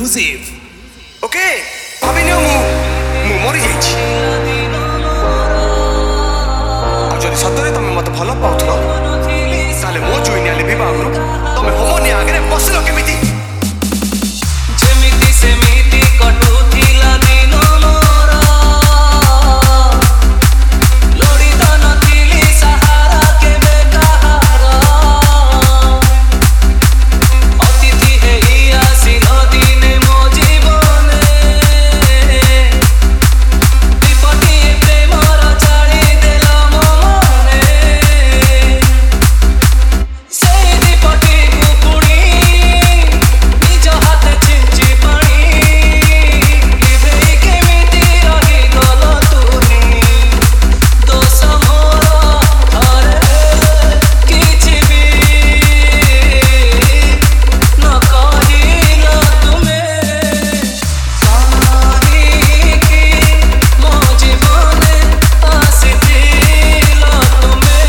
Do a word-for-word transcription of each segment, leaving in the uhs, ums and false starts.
exclusive. Okay, भाविनियो मु मु मरी जाइछि। आ जदि सतरे तमे मते भलो पाउथलो ताले मो जुइनिया लेबी बागरु तमे होमोनी आगरे बसलो केमिति जेमिति सेमिति कटुथिला दिन मोर लोड़ी तो नथिली सहारा के बेकार अतिथि हेई आसिल दिने मो जीवने विपटी प्रेमर चाली देल मो मने सेई विपटी कुपुड़ी निज हाथे छिंची पानी लिभेई केमिति रही गल तुनी दोष मोर थरे किछि भी न कहिल तुमे तारिकी मो जीवने आसिथिल तुमे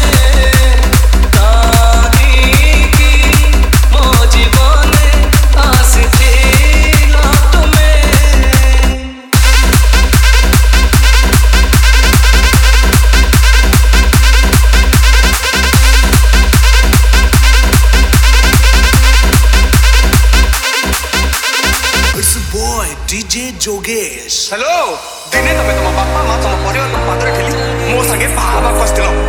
तारिकी मो जीवने आसिथिल तुमे It's a boy, D J Jogesh. Hello दिने तमे तम बापा मा तम परिवार को पादरे ठेली मो संगे बाबा कस्तिलो